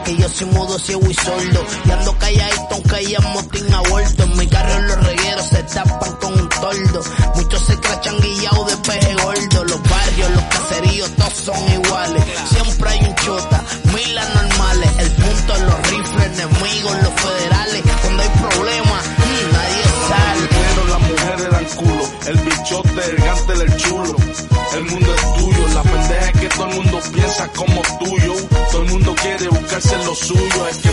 que yo soy mudo, ciego y sordo. Y ando calladito aunque haya motín a vuelto. En mi carro los regueros se tapan con un toldo. Muchos se crachan guillados de peje gordo. Los barrios, los caseríos, todos son iguales. Siempre hay un chota, mil anormales. El punto es los rifles, enemigos, los federales. Cuando hay problemas, nadie sale. Pero las mujeres dan culo, el bichote, el gántel, el chulo. El mundo es tuyo, la pendeja es que todo el mundo piensa como tuyo. Todo el mundo quiere buscarse lo suyo, es que